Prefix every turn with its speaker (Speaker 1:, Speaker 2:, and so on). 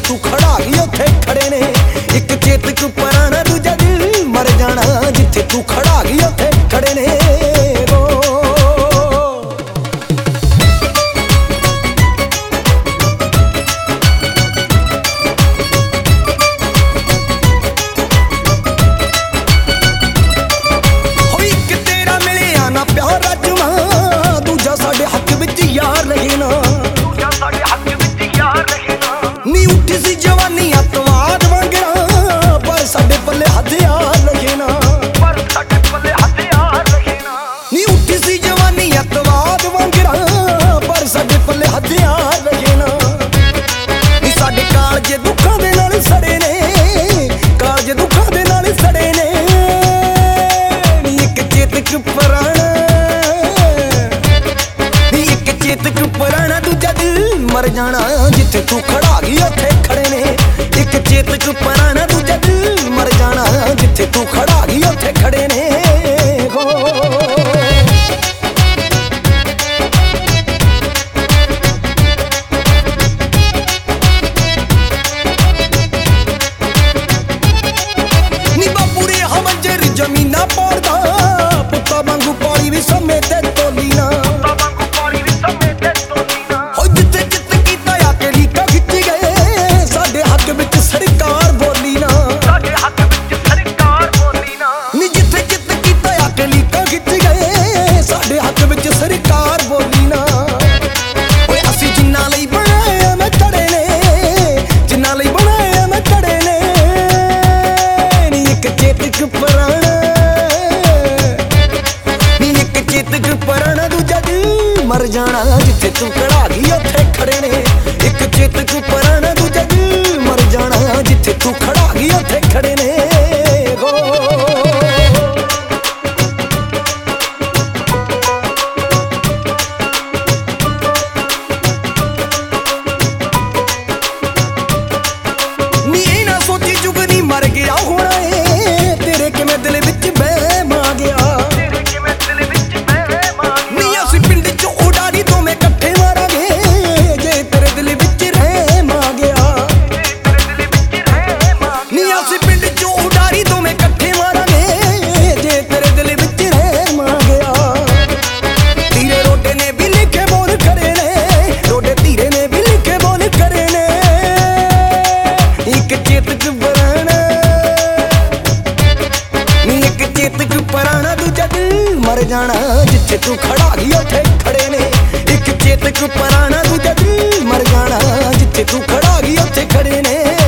Speaker 1: तू खड़ा गई उत्थे खड़े ने। एक चेतक पुराना दूजा दिल मर जाना, जिथे तू खड़ा गई उत्थे खड़े ने। मर जाना जिथे तू खड़ा गई उत्थे खड़े ने। एक चेतक पुराना दूजा दिल मर जाना, जिथे तू खड़ा गई उत्थे खड़े ने। नी बापू रे हमंजर जमीना पड़दा, पुत्ता वांगू पौड़ी भी समय ते तोली ना। मर जाना जिथे तू खड़ा गई उत्थे खड़े ने। एक चेतक पुराना दूजा दिल मर जाना, जिथे तू खड़ा गई उत्थे खड़े ने। नी ए ना सोची जुगनी मर गया होना है, तेरे किवें दिल विच बहम आ गया। मर जाना जिथे तू खड़ा गई उत्थे खड़े ने। एक चेतक पुराना दूजा दिल मर जाना, जिथे तू खड़ा गई उत्थे खड़े ने।